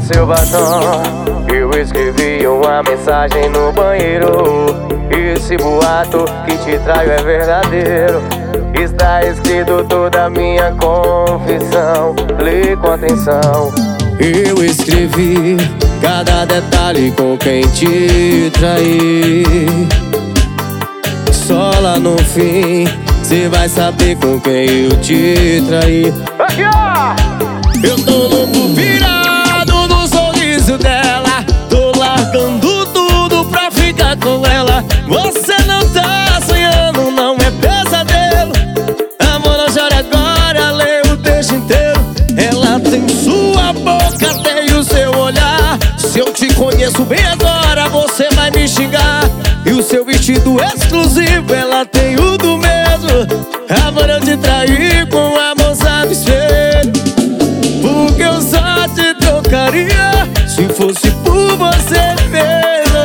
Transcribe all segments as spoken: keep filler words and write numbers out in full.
seu batom, eu escrevi uma mensagem no banheiro. Esse boato que te traio é verdadeiro. Está escrito toda a minha confissão. Lê com atenção. Eu escrevi cada detalhe com quem te traí. Só lá no fim cê vai saber com quem eu te traí. Aqui, ó! Eu tô louco virado no sorriso dela. Tô largando tudo pra ficar com ela. Você não tá sonhando, não é pesadelo. Amor, não chore agora, lê o texto inteiro. Ela tem sua boca, tem o seu olhar. Se eu te conheço bem agora, você vai me xingar. E o seu vestido exclusivo, ela tem o do mesmo. Amor, eu te traí com a moça do espelho. Porque eu só te trocaria se fosse por você mesmo.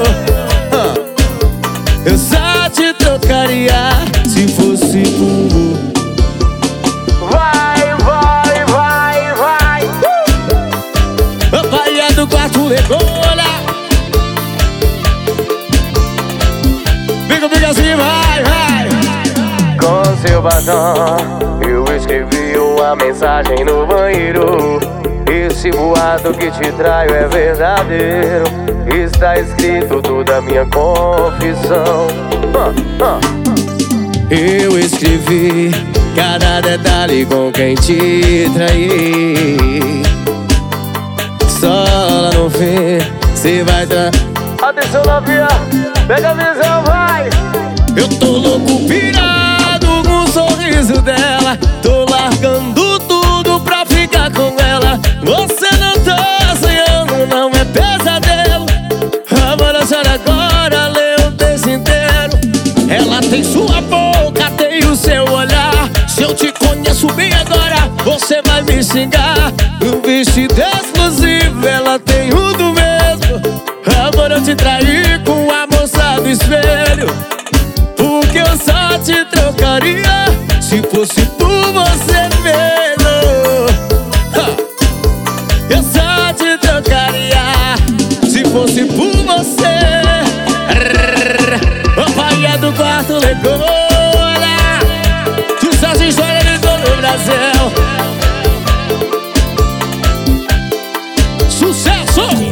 Eu só te trocaria se fosse por... Vai, vai, vai, vai! Uh! Papai é do quarto, legou, olha. Fica, fica assim, vai, vai. Com seu batom, eu escrevi uma mensagem no banheiro. Esse boato que te traio é verdadeiro. Está escrito toda a minha confissão. uh, uh. Eu escrevi cada detalhe com quem te traí. Só lá no fim cê vai tra... Atenção, novinha, pega a visão, vai! Eu tô louco pirado com o sorriso dela. Tô largando tudo pra ficar com ela. Você não tá sonhando, não é pesadelo. Amor, não chora agora, lê o texto inteiro. Ela tem sua boca, tem o seu olhar. Se eu te conheço bem agora, você vai me xingar. O vestido exclusivo, ela tem o do mesmo. Amor, eu te traí com a moça do espelho. Porque eu só te trocaria se fosse por você mesmo. Eu só te trocaria se fosse por você. Papai é do quarto, legou, olha. Sucesso e história de todo o Brasil. Sucesso!